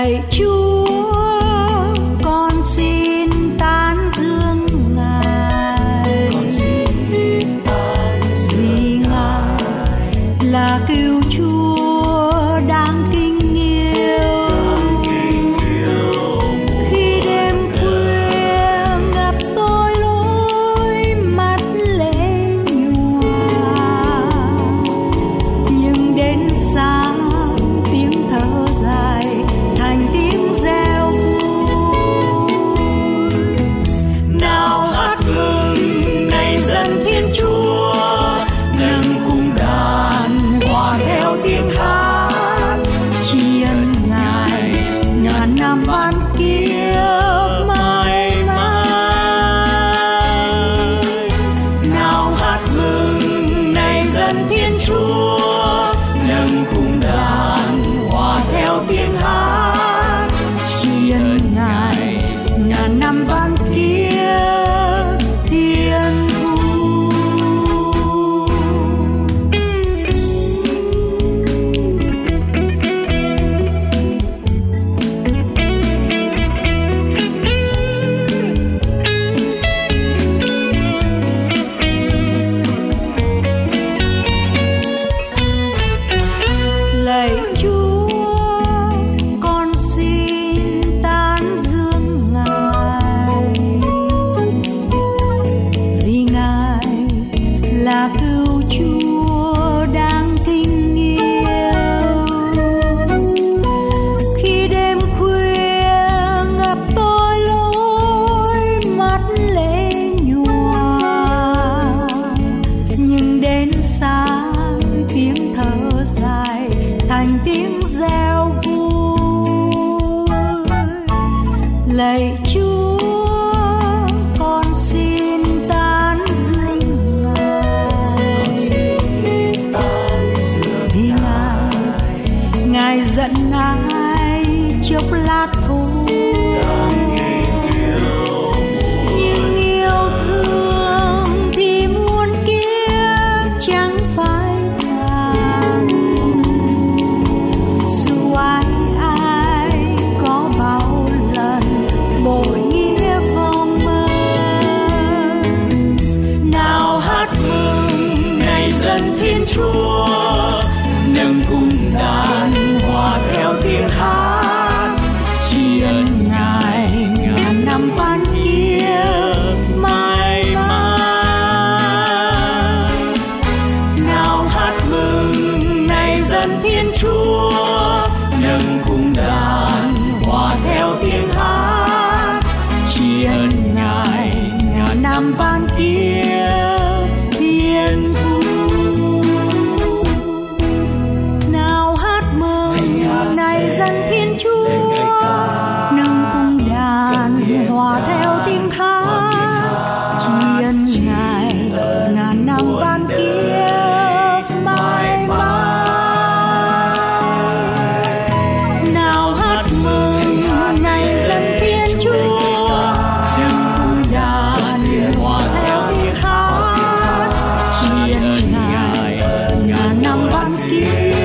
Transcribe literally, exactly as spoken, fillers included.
Lạy Chúa, con xin tán dương Ngài, vì Ngài là cứu Chúa đáng kính yêu. Khi đêm khuya ngập tôi lối mắt lệ nhòa, nhưng đến sáng tiếng thở dài thành tiếng reo vui. Nào hát mừng này dân Thiên Chúa, nâng cung đàn hòa theo tiếng hát, tri ân Ngài ngàn năm van kiếp mãi mãi. Nào hát mừng này dân Thiên Chúa, nâng cung đàn hòa theo tiếng hát, tri ân Ngài ngàn năm van kiếp thiên thu. Lạy Chúa, con xin tán dương Ngài, vì Ngài là cứu Chúa đáng kính yêu. Khi đêm khuya ngập tôi lối mắt lệ nhòa, nhưng đến sáng tiếng thở dài thành tiếng reo vui. Lạy Chúa, con xin tán dương Ngài, vì Ngài Ngài giận ai chốc lát thôi, nhưng yêu thương thì muôn kiếp chẳng phải tàn. Dù ai ai có bao lần bội nghĩa vong mơ, nào hát mừng này dân Thiên Chúa, nâng cung đàn hòa theo tiếng hát, tri ân Ngài ngàn năm van kiếp mãi mãi. Nào hát mừng này dân Thiên Chúa, nâng cung đàn hòa theo tiếng hát, tri ân Ngài ngàn năm van kiếp thiên thu. Nào hát mừng này dân Thiên Chúa, nâng cung đàn hòa theo tiếng hát, tri ân Ngài ngàn năm van kiếp mãi mãi. Nào hát mừng này dân Thiên Chúa, nâng cung đàn hòa theo tiếng hát, tri ân Ngài ngàn năm van kiếp.